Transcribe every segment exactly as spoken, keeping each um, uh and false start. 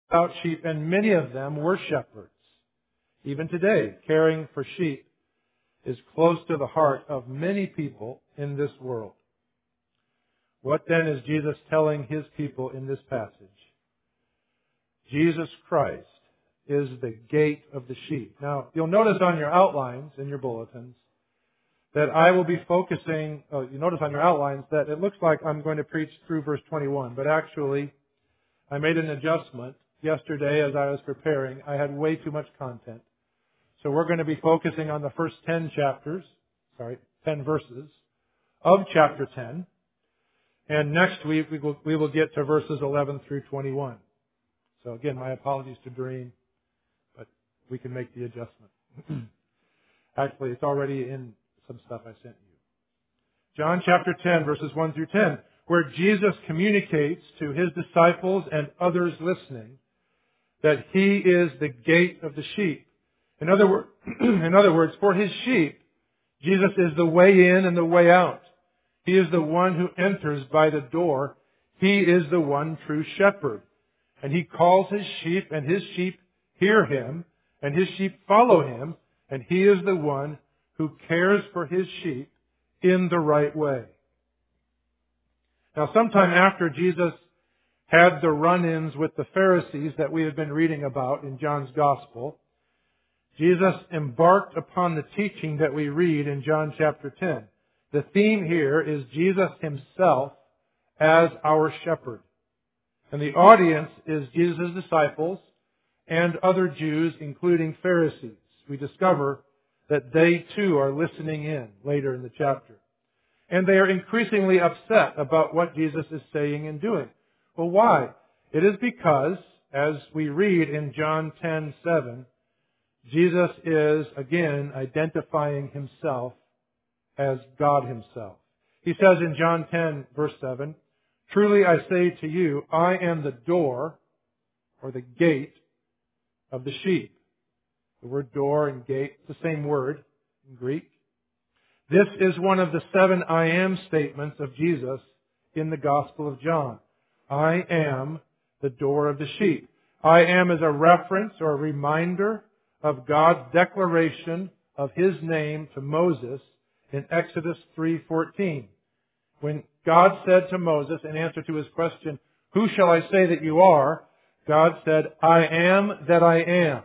out sheep, and many of them were shepherds. Even today, caring for sheep is close to the heart of many people in this world. What then is Jesus telling His people in this passage? Jesus Christ is the gate of the sheep. Now, you'll notice on your outlines in your bulletins that I will be focusing, oh, you notice on your outlines that it looks like I'm going to preach through verse twenty-one, but actually I made an adjustment yesterday as I was preparing. I had way too much content. So we're going to be focusing on the first ten chapters, sorry, ten verses of chapter ten. And next week we will, we will get to verses eleven through twenty-one. So again, my apologies to Doreen, but we can make the adjustment. Actually, it's already in some stuff I sent you. John chapter ten, verses one through ten, where Jesus communicates to His disciples and others listening that He is the gate of the sheep. In other, wor- in other words, for His sheep, Jesus is the way in and the way out. He is the one who enters by the door. He is the one true shepherd. And He calls His sheep, and His sheep hear Him, and His sheep follow Him, and He is the one who cares for His sheep in the right way. Now, sometime after Jesus had the run-ins with the Pharisees that we have been reading about in John's Gospel, Jesus embarked upon the teaching that we read in John chapter ten. The theme here is Jesus Himself as our shepherd. And the audience is Jesus' disciples and other Jews, including Pharisees. We discover that they too are listening in later in the chapter. And they are increasingly upset about what Jesus is saying and doing. Well, why? It is because, as we read in John ten seven, Jesus is, again, identifying Himself as God Himself. He says in John ten, verse seven, "Truly I say to you, I am the door," or the gate, "of the sheep." The word door and gate, the same word in Greek. This is one of the seven I am statements of Jesus in the Gospel of John. I am the door of the sheep. I am is a reference or a reminder of God's declaration of His name to Moses in Exodus three fourteen. When God said to Moses in answer to his question, "Who shall I say that you are?" God said, "I am that I am.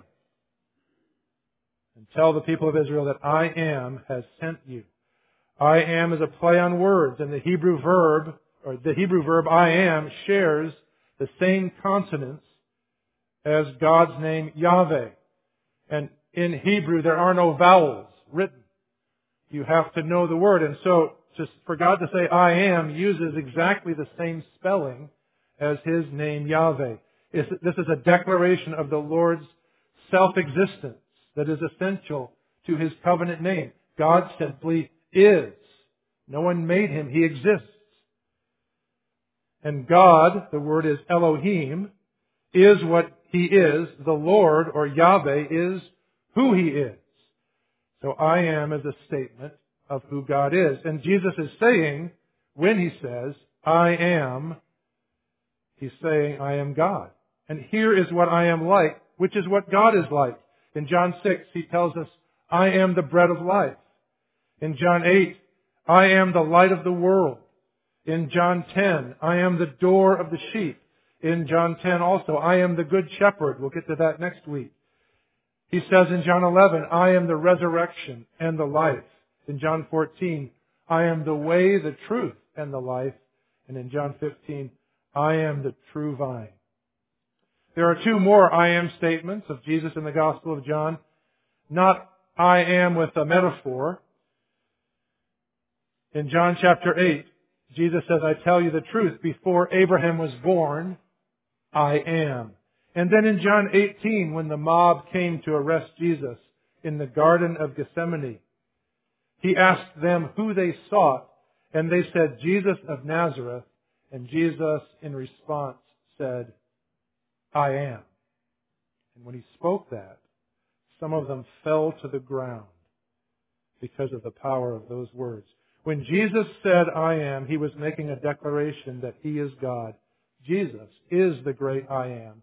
And tell the people of Israel that I am has sent you." I am is a play on words, and the Hebrew verb, or the Hebrew verb I am, shares the same consonants as God's name Yahweh. And in Hebrew there are no vowels written. You have to know the word. And so just for God to say I am uses exactly the same spelling as His name Yahweh. This is a declaration of the Lord's self-existence that is essential to His covenant name. God simply is. No one made Him. He exists. And God, the word is Elohim, is what He is. The Lord, or Yahweh, is who He is. So I am is a statement of who God is. And Jesus is saying, when He says, I am, He's saying, I am God. And here is what I am like, which is what God is like. In John six, He tells us, I am the bread of life. In John eight, I am the light of the world. In John ten, I am the door of the sheep. In John ten also, I am the good shepherd. We'll get to that next week. He says in John eleven, I am the resurrection and the life. In John fourteen, I am the way, the truth, and the life. And in John fifteen, I am the true vine. There are two more I am statements of Jesus in the Gospel of John. Not I am with a metaphor. In John chapter eight, Jesus says, I tell you the truth, before Abraham was born, I am. And then in John eighteen, when the mob came to arrest Jesus in the Garden of Gethsemane, He asked them who they sought, and they said, Jesus of Nazareth. And Jesus, in response, said, I am. And when He spoke that, some of them fell to the ground because of the power of those words. When Jesus said, I am, He was making a declaration that He is God. Jesus is the great I am.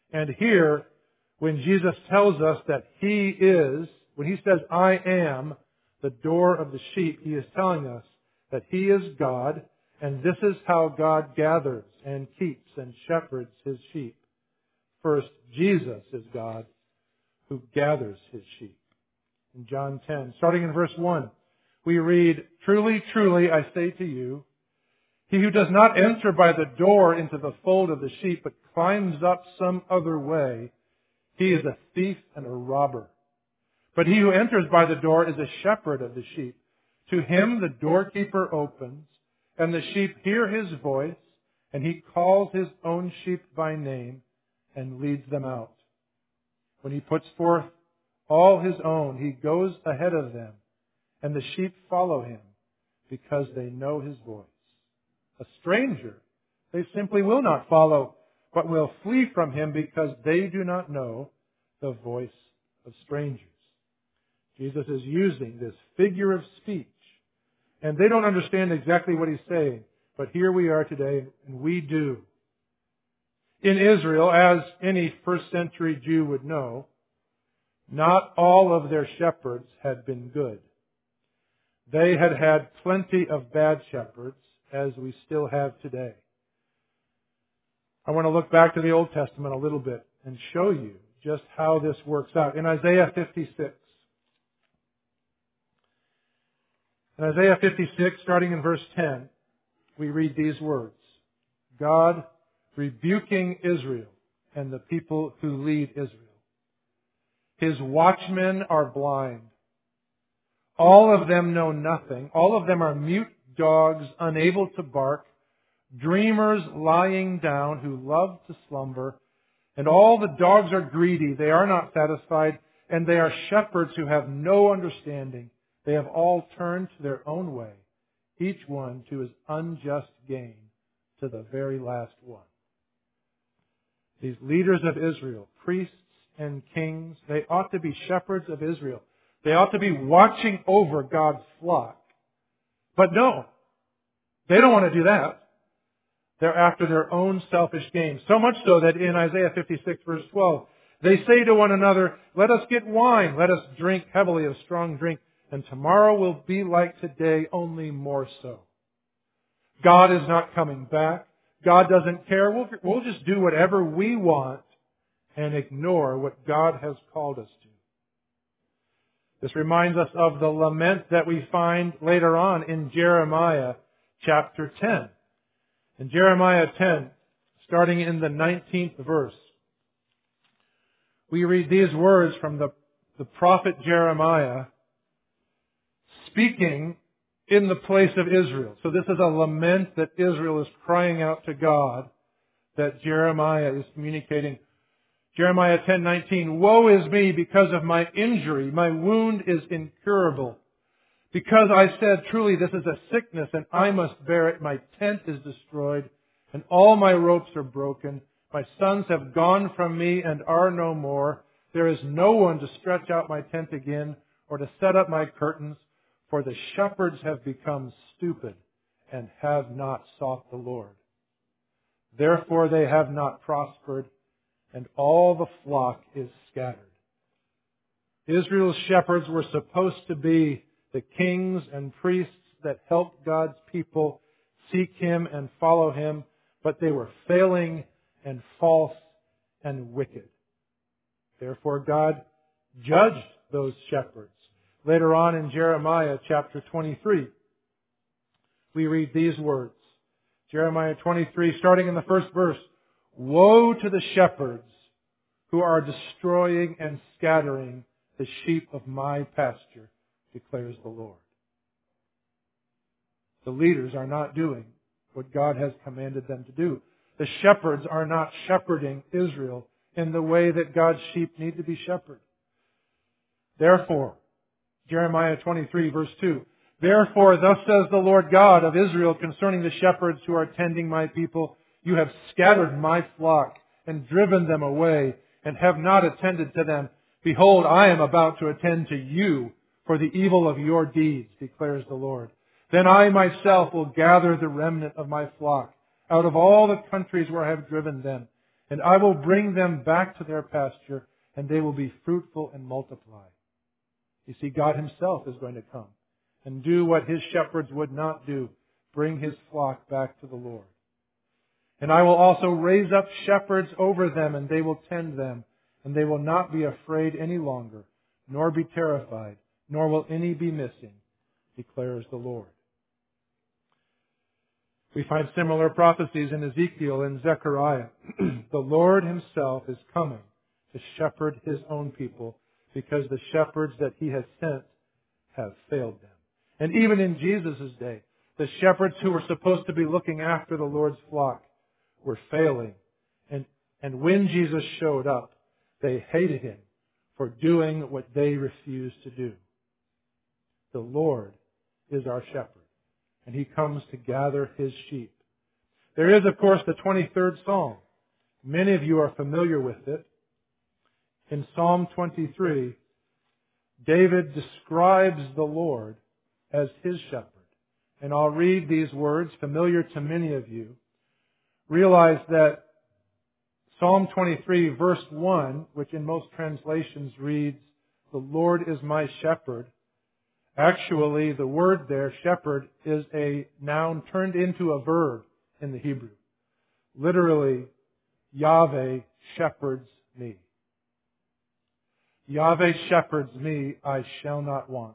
And here, when Jesus tells us that He is, when He says, I am the door of the sheep, He is telling us that He is God, and this is how God gathers and keeps and shepherds His sheep. First, Jesus is God who gathers His sheep. In John ten, starting in verse one, we read, Truly, truly, I say to you, he who does not enter by the door into the fold of the sheep, but climbs up some other way, he is a thief and a robber. But he who enters by the door is a shepherd of the sheep. To him the doorkeeper opens, and the sheep hear his voice, and he calls his own sheep by name and leads them out. When he puts forth all his own, he goes ahead of them, and the sheep follow him because they know his voice. A stranger they simply will not follow, but will flee from him because they do not know the voice of strangers. Jesus is using this figure of speech, and they don't understand exactly what He's saying, but here we are today, and we do. In Israel, as any first century Jew would know, not all of their shepherds had been good. They had had plenty of bad shepherds, as we still have today. I want to look back to the Old Testament a little bit and show you just how this works out. In Isaiah fifty-six, in Isaiah fifty-six, starting in verse ten, we read these words. God rebuking Israel and the people who lead Israel. His watchmen are blind. All of them know nothing. All of them are mute dogs, unable to bark, dreamers lying down who love to slumber. And all the dogs are greedy. They are not satisfied. And they are shepherds who have no understanding. They have all turned to their own way, each one to his unjust gain, to the very last one. These leaders of Israel, priests and kings, they ought to be shepherds of Israel. They ought to be watching over God's flock. But no, they don't want to do that. They're after their own selfish gain. So much so that in Isaiah fifty-six verse twelve, they say to one another, let us get wine, let us drink heavily of strong drink, and tomorrow will be like today, only more so. God is not coming back. God doesn't care. We'll, we'll just do whatever we want and ignore what God has called us to. This reminds us of the lament that we find later on in Jeremiah chapter ten. In Jeremiah ten, starting in the nineteenth verse, we read these words from the, the prophet Jeremiah speaking in the place of Israel. So this is a lament that Israel is crying out to God, that Jeremiah is communicating. Jeremiah ten nineteen, Woe is me because of my injury. My wound is incurable. Because I said, truly this is a sickness and I must bear it. My tent is destroyed and all my ropes are broken. My sons have gone from me and are no more. There is no one to stretch out my tent again or to set up my curtains. For the shepherds have become stupid and have not sought the Lord. Therefore they have not prospered, and all the flock is scattered. Israel's shepherds were supposed to be the kings and priests that helped God's people seek Him and follow Him, but they were failing and false and wicked. Therefore God judged those shepherds. Later on in Jeremiah chapter twenty-three, we read these words. Jeremiah twenty-three, starting in the first verse. Woe to the shepherds who are destroying and scattering the sheep of my pasture, declares the Lord. The leaders are not doing what God has commanded them to do. The shepherds are not shepherding Israel in the way that God's sheep need to be shepherded. Therefore, Jeremiah twenty-three verse two, Therefore thus says the Lord God of Israel concerning the shepherds who are tending my people, You have scattered my flock and driven them away and have not attended to them. Behold, I am about to attend to you for the evil of your deeds, declares the Lord. Then I myself will gather the remnant of my flock out of all the countries where I have driven them, And I will bring them back to their pasture, and they will be fruitful and multiply. You see, God Himself is going to come and do what His shepherds would not do, bring His flock back to the Lord. And I will also raise up shepherds over them, and they will tend them, and they will not be afraid any longer, nor be terrified, nor will any be missing, declares the Lord. We find similar prophecies in Ezekiel and Zechariah. The Lord Himself is coming to shepherd His own people, because the shepherds that He has sent have failed them. And even in Jesus' day, the shepherds who were supposed to be looking after the Lord's flock were failing. And, and when Jesus showed up, they hated Him for doing what they refused to do. The Lord is our shepherd, and He comes to gather His sheep. There is, of course, the twenty-third Psalm. Many of you are familiar with it. In Psalm twenty-three, David describes the Lord as His shepherd. And I'll read these words, familiar to many of you. Realize that Psalm twenty-three, verse one, which in most translations reads, "The Lord is my shepherd." Actually, the word there, shepherd, is a noun turned into a verb in the Hebrew. Literally, Yahweh shepherds me. Yahweh shepherds me, I shall not want.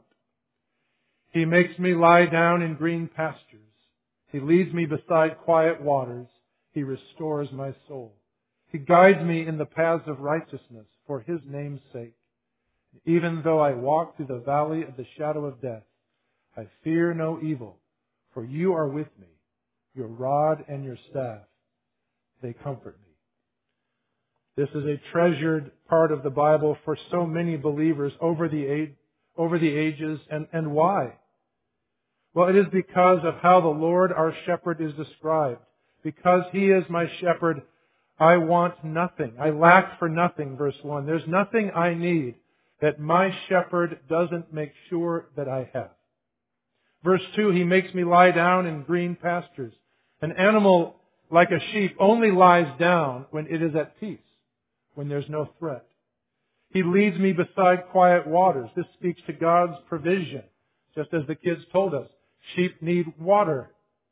He makes me lie down in green pastures. He leads me beside quiet waters. He restores my soul. He guides me in the paths of righteousness for His name's sake. Even though I walk through the valley of the shadow of death, I fear no evil, for You are with me. Your rod and Your staff, they comfort me. This is a treasured part of the Bible for so many believers over the age, over the ages. And, and why? Well, it is because of how the Lord our shepherd is described. Because He is my shepherd, I want nothing. I lack for nothing, verse one. There's nothing I need that my shepherd doesn't make sure that I have. Verse two, He makes me lie down in green pastures. An animal like a sheep only lies down when it is at peace, when there's no threat. He leads me beside quiet waters. This speaks to God's provision. Just as the kids told us, sheep need water.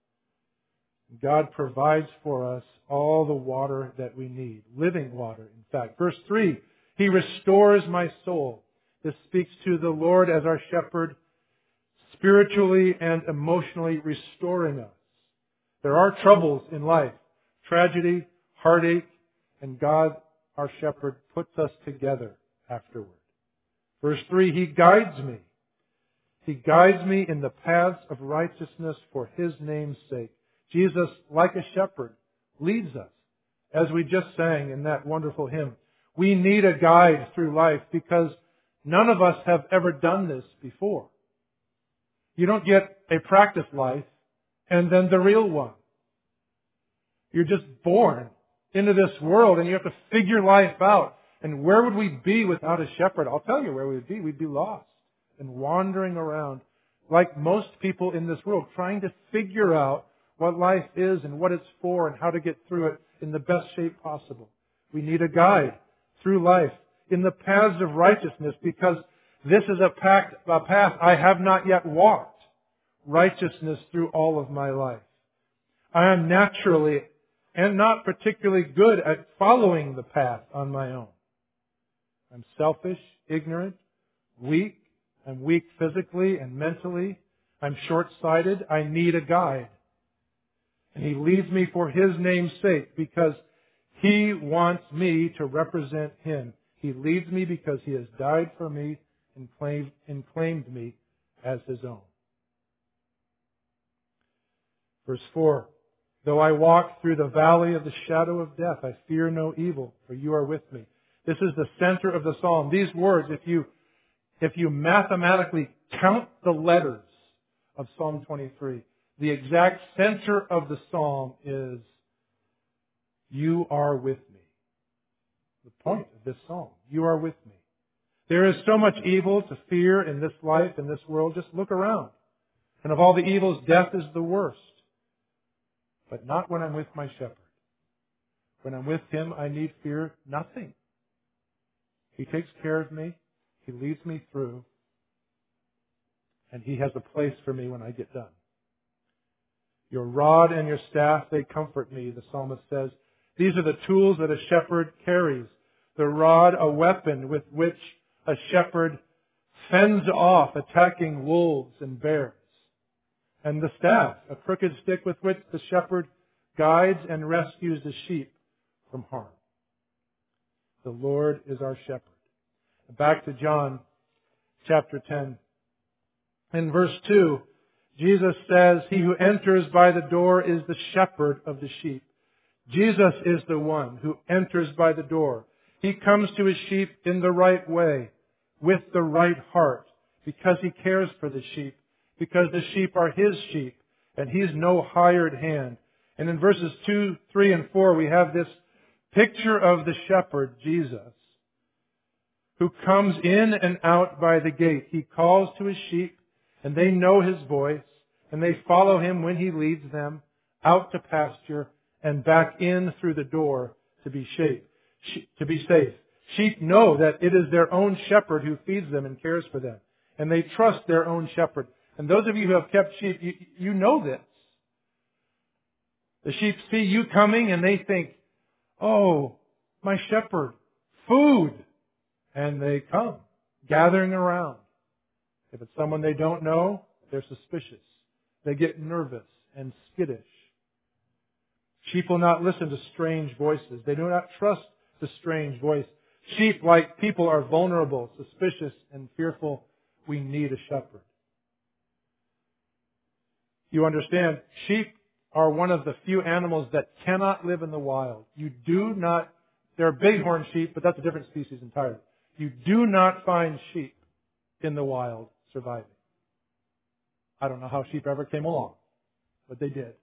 God provides for us all the water that we need. Living water, in fact. Verse three, He restores my soul. This speaks to the Lord as our shepherd, spiritually and emotionally restoring us. There are troubles in life, tragedy, heartache, and God, our shepherd, puts us together afterward. Verse three, He guides me. He guides me in the paths of righteousness for His name's sake. Jesus, like a shepherd, leads us. As we just sang in that wonderful hymn, we need a guide through life because none of us have ever done this before. You don't get a practice life and then the real one. You're just born into this world and you have to figure life out. And where would we be without a shepherd? I'll tell you where we would be. We'd be lost and wandering around like most people in this world, trying to figure out what life is and what it's for and how to get through it in the best shape possible. We need a guide through life in the paths of righteousness because this is a path, a path I have not yet walked. Righteousness through all of my life. I am naturally and not particularly good at following the path on my own. I'm selfish, ignorant, weak. I'm weak physically and mentally. I'm short-sighted. I need a guide. And He leads me for His name's sake because He wants me to represent Him. He leads me because He has died for me and claimed, and claimed me as His own. Verse four, though I walk through the valley of the shadow of death, I fear no evil, for You are with me. This is the center of the psalm. These words, if you, if you mathematically count the letters of Psalm twenty-three, the exact center of the psalm is, You are with me. The point of this psalm, You are with me. There is so much evil to fear in this life, in this world. Just look around. And of all the evils, death is the worst. But not when I'm with my shepherd. When I'm with Him, I need fear nothing. He takes care of me. He leads me through. And He has a place for me when I get done. Your rod and your staff, they comfort me, the psalmist says. These are the tools that a shepherd carries. The rod, a weapon with which a shepherd fends off attacking wolves and bears. And the staff, a crooked stick with which the shepherd guides and rescues the sheep from harm. The Lord is our shepherd. Back to John chapter ten. In verse two, Jesus says, He who enters by the door is the shepherd of the sheep. Jesus is the one who enters by the door. He comes to His sheep in the right way, with the right heart, because He cares for the sheep, because the sheep are His sheep, and He's no hired hand. And in verses two, three, and four, we have this picture of the shepherd, Jesus, who comes in and out by the gate. He calls to His sheep, and they know His voice, and they follow Him when He leads them out to pasture and back in through the door to be safe. To be safe. Sheep know that it is their own shepherd who feeds them and cares for them. And they trust their own shepherd. And those of you who have kept sheep, you, you know this. The sheep see you coming and they think, oh, my shepherd, food. And they come, gathering around. If it's someone they don't know, they're suspicious. They get nervous and skittish. Sheep will not listen to strange voices. They do not trust the strange voice. Sheep, like people, are vulnerable, suspicious, and fearful. We need a shepherd. You understand, sheep are one of the few animals that cannot live in the wild. You do not, there are bighorn sheep, but that's a different species entirely. You do not find sheep in the wild surviving. I don't know how sheep ever came along, but they did.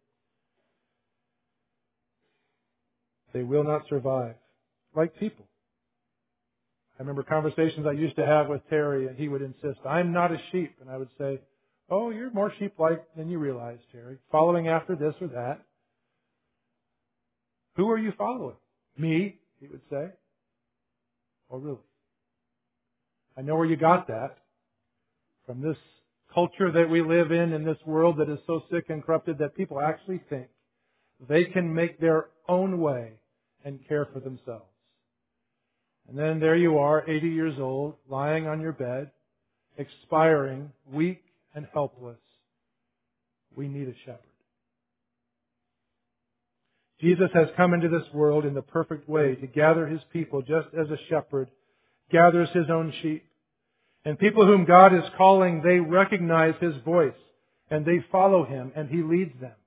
They will not survive like people. I remember conversations I used to have with Terry, and he would insist, I'm not a sheep. And I would say, oh, you're more sheep-like than you realize, Terry. Following after this or that. Who are you following? Me, he would say. Oh, really? I know where you got that. From this culture that we live in, in this world that is so sick and corrupted that people actually think they can make their own way and care for themselves. And then there you are, eighty years old, lying on your bed, expiring, weak and helpless. We need a shepherd. Jesus has come into this world in the perfect way to gather His people just as a shepherd gathers his own sheep. And people whom God is calling, they recognize His voice and they follow Him and He leads them.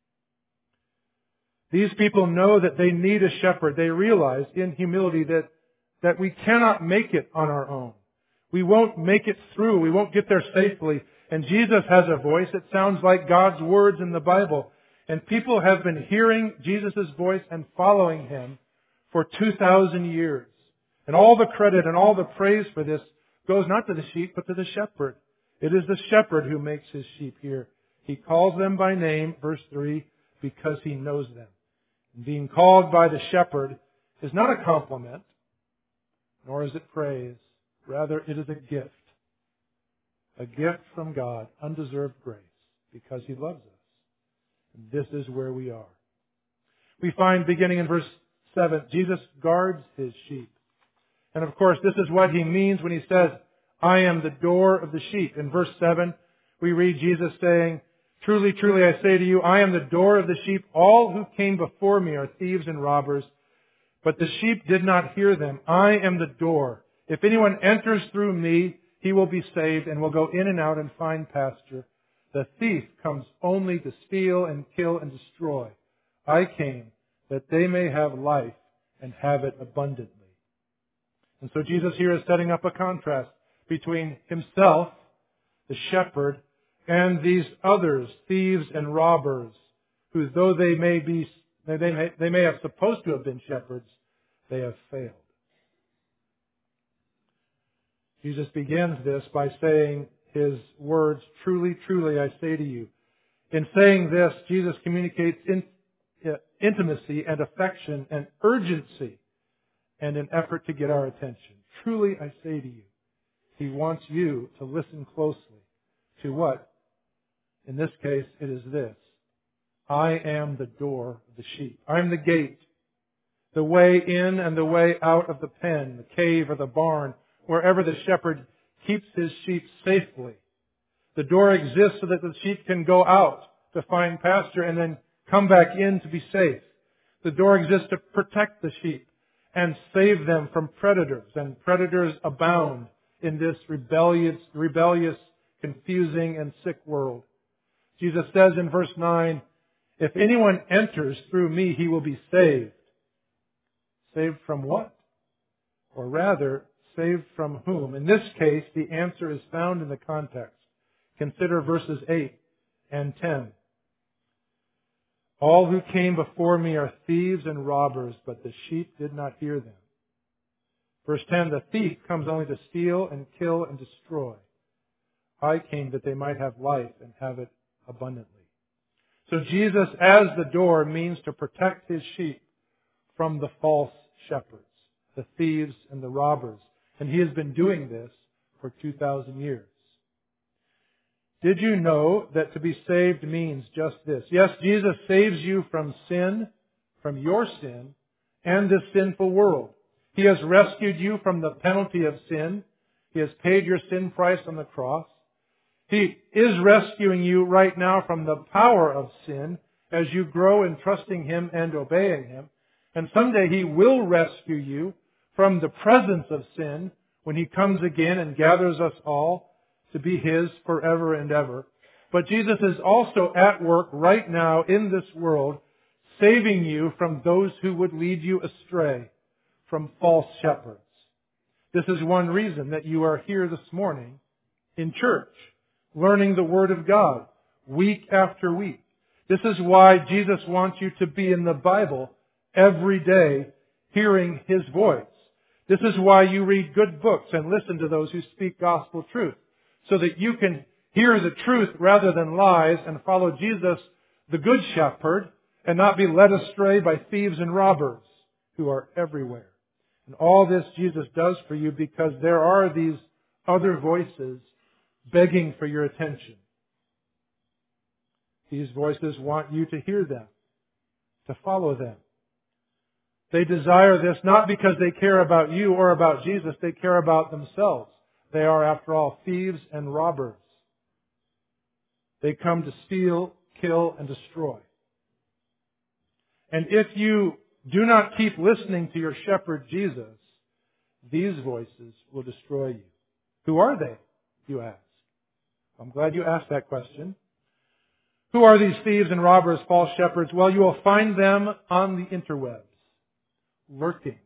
These people know that they need a shepherd. They realize in humility that, that we cannot make it on our own. We won't make it through. We won't get there safely. And Jesus has a voice. It sounds like God's words in the Bible. And people have been hearing Jesus' voice and following Him for two thousand years. And all the credit and all the praise for this goes not to the sheep, but to the shepherd. It is the shepherd who makes His sheep hear. He calls them by name, verse three, because He knows them. Being called by the shepherd is not a compliment, nor is it praise. Rather, it is a gift. A gift from God, undeserved grace, because He loves us. And this is where we are. We find, beginning in verse seven, Jesus guards His sheep. And of course, this is what He means when He says, I am the door of the sheep. In verse seven, we read Jesus saying, Truly, truly, I say to you, I am the door of the sheep. All who came before me are thieves and robbers, but the sheep did not hear them. I am the door. If anyone enters through me, he will be saved and will go in and out and find pasture. The thief comes only to steal and kill and destroy. I came that they may have life and have it abundantly. And so Jesus here is setting up a contrast between Himself, the shepherd, and these others, thieves and robbers, who though they may be, they may, they may have supposed to have been shepherds, they have failed. Jesus begins this by saying His words, truly, truly, I say to you. In saying this, Jesus communicates in, intimacy and affection and urgency and an effort to get our attention. Truly, I say to you, He wants you to listen closely to what? In this case, it is this. I am the door of the sheep. I am the gate. The way in and the way out of the pen, the cave or the barn, wherever the shepherd keeps his sheep safely. The door exists so that the sheep can go out to find pasture and then come back in to be safe. The door exists to protect the sheep and save them from predators. And predators abound in this rebellious, rebellious, confusing, and sick world. Jesus says in verse nine, if anyone enters through me, he will be saved. Saved from what? Or rather, saved from whom? In this case, the answer is found in the context. Consider verses eight and ten. All who came before me are thieves and robbers, but the sheep did not hear them. Verse ten, the thief comes only to steal and kill and destroy. I came that they might have life and have it abundantly. So Jesus, as the door, means to protect His sheep from the false shepherds, the thieves and the robbers. And He has been doing this for two thousand years. Did you know that to be saved means just this? Yes, Jesus saves you from sin, from your sin, and this sinful world. He has rescued you from the penalty of sin. He has paid your sin price on the cross. He is rescuing you right now from the power of sin as you grow in trusting Him and obeying Him. And someday He will rescue you from the presence of sin when He comes again and gathers us all to be His forever and ever. But Jesus is also at work right now in this world, saving you from those who would lead you astray, from false shepherds. This is one reason that you are here this morning in church, learning the Word of God week after week. This is why Jesus wants you to be in the Bible every day, hearing His voice. This is why you read good books and listen to those who speak gospel truth, so that you can hear the truth rather than lies and follow Jesus, the Good Shepherd, and not be led astray by thieves and robbers who are everywhere. And all this Jesus does for you because there are these other voices begging for your attention. These voices want you to hear them, to follow them. They desire this not because they care about you or about Jesus. They care about themselves. They are, after all, thieves and robbers. They come to steal, kill, and destroy. And if you do not keep listening to your shepherd Jesus, these voices will destroy you. Who are they, you ask? I'm glad you asked that question. Who are these thieves and robbers, false shepherds? Well, you will find them on the interwebs, lurking.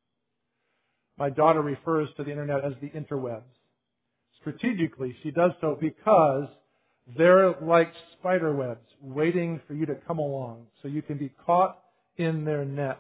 My daughter refers to the internet as the interwebs. Strategically, she does so because they're like spider webs waiting for you to come along so you can be caught in their net.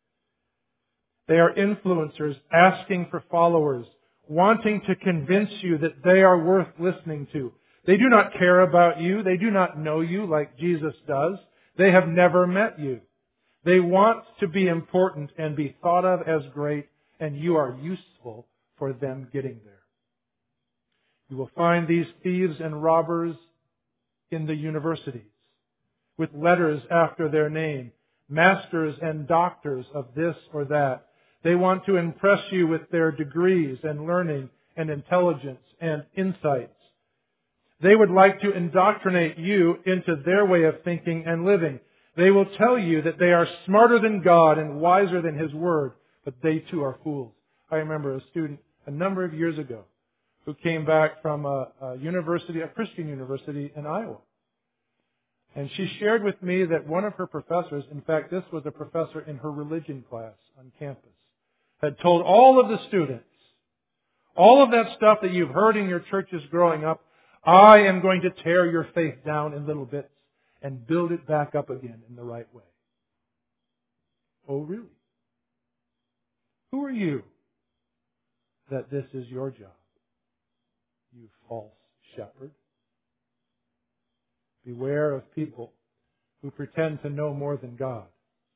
They are influencers asking for followers, wanting to convince you that they are worth listening to. They do not care about you. They do not know you like Jesus does. They have never met you. They want to be important and be thought of as great, and you are useful for them getting there. You will find these thieves and robbers in the universities with letters after their name, masters and doctors of this or that. They want to impress you with their degrees and learning and intelligence and insights. They would like to indoctrinate you into their way of thinking and living. They will tell you that they are smarter than God and wiser than His Word, but they too are fools. I remember a student a number of years ago who came back from a, a university, a Christian university in Iowa. And she shared with me that one of her professors, in fact, this was a professor in her religion class on campus, had told all of the students, all of that stuff that you've heard in your churches growing up, I am going to tear your faith down in little bits and build it back up again in the right way. Oh, really? Who are you that this is your job? You false shepherd. Beware of people who pretend to know more than God.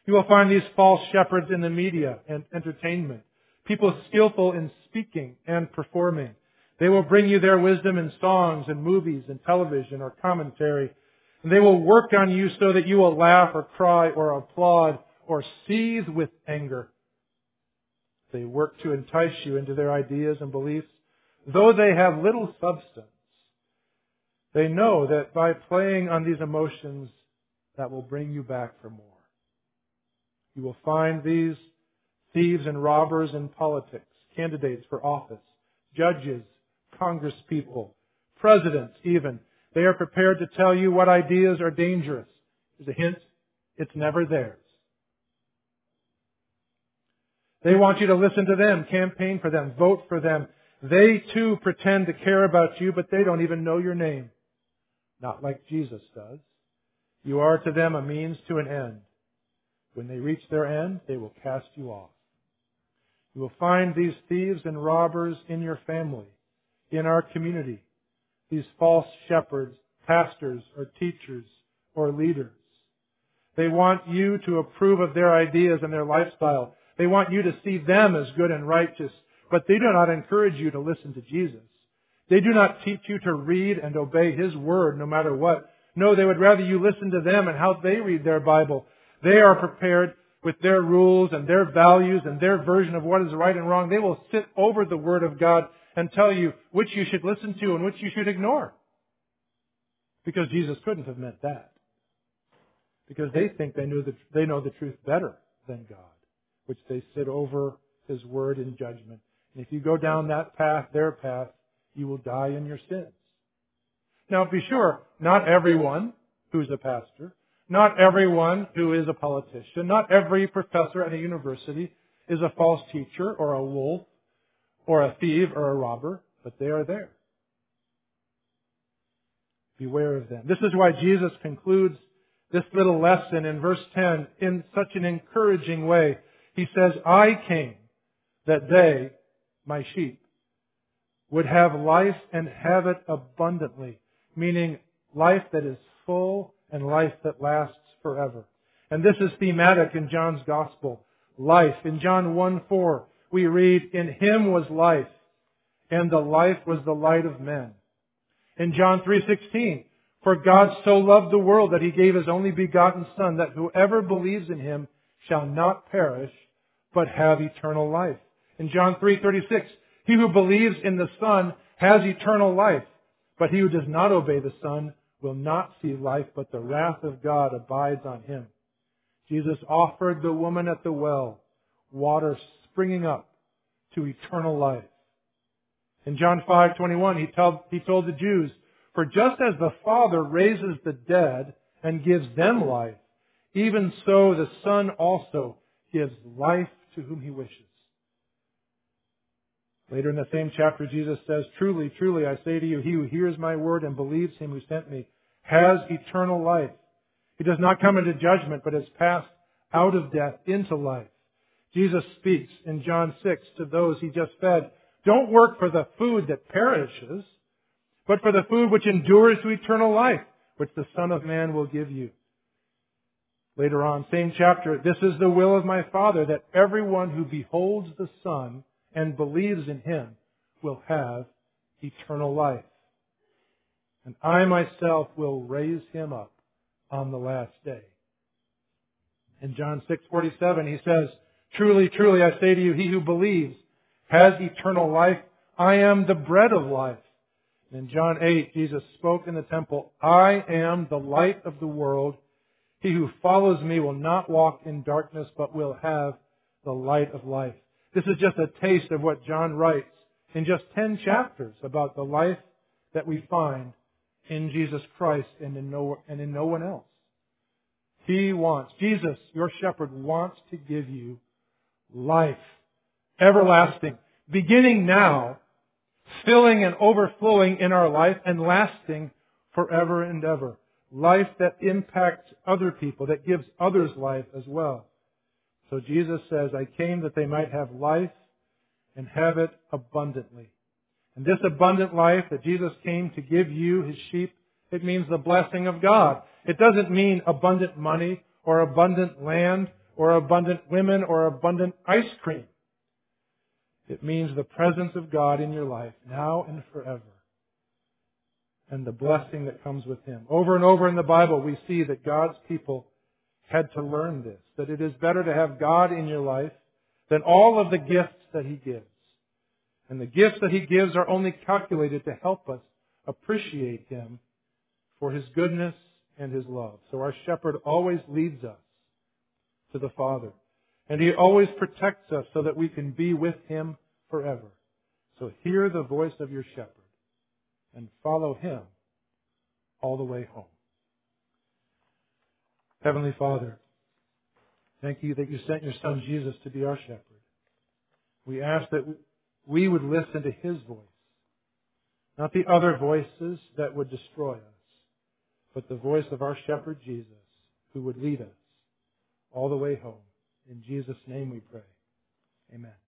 You will find these false shepherds in the media and entertainment, people skillful in speaking and performing. They will bring you their wisdom in songs and movies and television or commentary. And they will work on you so that you will laugh or cry or applaud or seethe with anger. They work to entice you into their ideas and beliefs. Though they have little substance, they know that by playing on these emotions, that will bring you back for more. You will find these thieves and robbers in politics, candidates for office, judges, congresspeople, presidents even. They are prepared to tell you what ideas are dangerous. Here's a hint, it's never theirs. They want you to listen to them, campaign for them, vote for them. They too pretend to care about you, but they don't even know your name. Not like Jesus does. You are to them a means to an end. When they reach their end, they will cast you off. You will find these thieves and robbers in your family, in our community, these false shepherds, pastors or teachers or leaders. They want you to approve of their ideas and their lifestyle. They want you to see them as good and righteous, but they do not encourage you to listen to Jesus. They do not teach you to read and obey His Word no matter what. No, they would rather you listen to them and how they read their Bible. They are prepared with their rules and their values and their version of what is right and wrong. They will sit over the Word of God and tell you which you should listen to and which you should ignore. Because Jesus couldn't have meant that. Because they think they, knew the, they know the truth better than God, which they sit over His Word in judgment. And if you go down that path, their path, you will die in your sins. Now be sure, not everyone who's a pastor, not everyone who is a politician, not every professor at a university is a false teacher or a wolf or a thief or a robber, but they are there. Beware of them. This is why Jesus concludes this little lesson in verse ten in such an encouraging way. He says, I came that they, my sheep, would have life and have it abundantly, meaning life that is full and life that lasts forever. And this is thematic in John's Gospel. Life. In John one four, we read, in Him was life, and the life was the light of men. In John three sixteen, for God so loved the world that He gave His only begotten Son, that whoever believes in Him shall not perish, but have eternal life. In John three thirty-six, he who believes in the Son has eternal life, but he who does not obey the Son will not see life, but the wrath of God abides on him. Jesus offered the woman at the well water springing up to eternal life. In John five twenty-one, he told, he told the Jews, for just as the Father raises the dead and gives them life, even so the Son also gives life to whom He wishes. Later in the same chapter, Jesus says, truly, truly, I say to you, he who hears my word and believes Him who sent me has eternal life. He does not come into judgment, but has passed out of death into life. Jesus speaks in John six to those He just fed, don't work for the food that perishes, but for the food which endures to eternal life, which the Son of Man will give you. Later on, same chapter, this is the will of my Father, that everyone who beholds the Son and believes in Him will have eternal life. And I myself will raise him up on the last day. In John six forty-seven, He says, truly, truly, I say to you, he who believes has eternal life. I am the bread of life. In John eight, Jesus spoke in the temple, I am the light of the world. He who follows me will not walk in darkness, but will have the light of life. This is just a taste of what John writes in just ten chapters about the life that we find in Jesus Christ and in no, and in no one else. He wants, Jesus, your shepherd, wants to give you life, everlasting, beginning now, filling and overflowing in our life and lasting forever and ever. Life that impacts other people, that gives others life as well. So Jesus says, I came that they might have life and have it abundantly. And this abundant life that Jesus came to give you, His sheep, it means the blessing of God. It doesn't mean abundant money or abundant land or abundant women or abundant ice cream. It means the presence of God in your life now and forever, and the blessing that comes with Him. Over and over in the Bible, we see that God's people had to learn this, that it is better to have God in your life than all of the gifts that He gives. And the gifts that He gives are only calculated to help us appreciate Him for His goodness and His love. So our shepherd always leads us to the Father. And He always protects us so that we can be with Him forever. So hear the voice of your shepherd and follow Him all the way home. Heavenly Father, thank You that You sent Your Son Jesus to be our shepherd. We ask that we would listen to His voice, not the other voices that would destroy us, but the voice of our shepherd Jesus, who would lead us all the way home. In Jesus' name we pray. Amen.